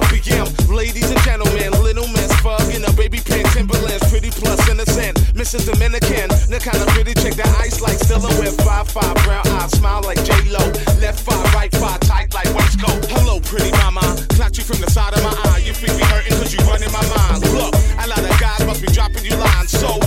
BM. Ladies and gentlemen, little Miss Fug in a baby pink Timberlands, pretty plus innocent. Mrs. Dominican, the kind of pretty chick that ice like still with 5'5", brown eyes, smile like J-Lo. Left 5, right 5, tight like waistcoat. Hello, pretty mama, clock you from the side of my eye. You feel me hurting cause you running my mind. Look, a lot of guys must be dropping you lines. So